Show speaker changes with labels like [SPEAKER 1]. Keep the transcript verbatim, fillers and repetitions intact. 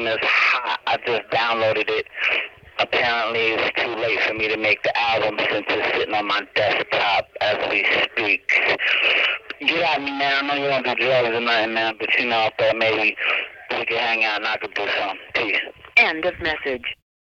[SPEAKER 1] is hot. I just downloaded it. Apparently, it's too late for me to make the album since it's sitting on my desktop as we speak. Get at me, man. I know you don't do drugs or nothing, man, but you know, I thought maybe we could hang out and I could do something. Peace.
[SPEAKER 2] End of message.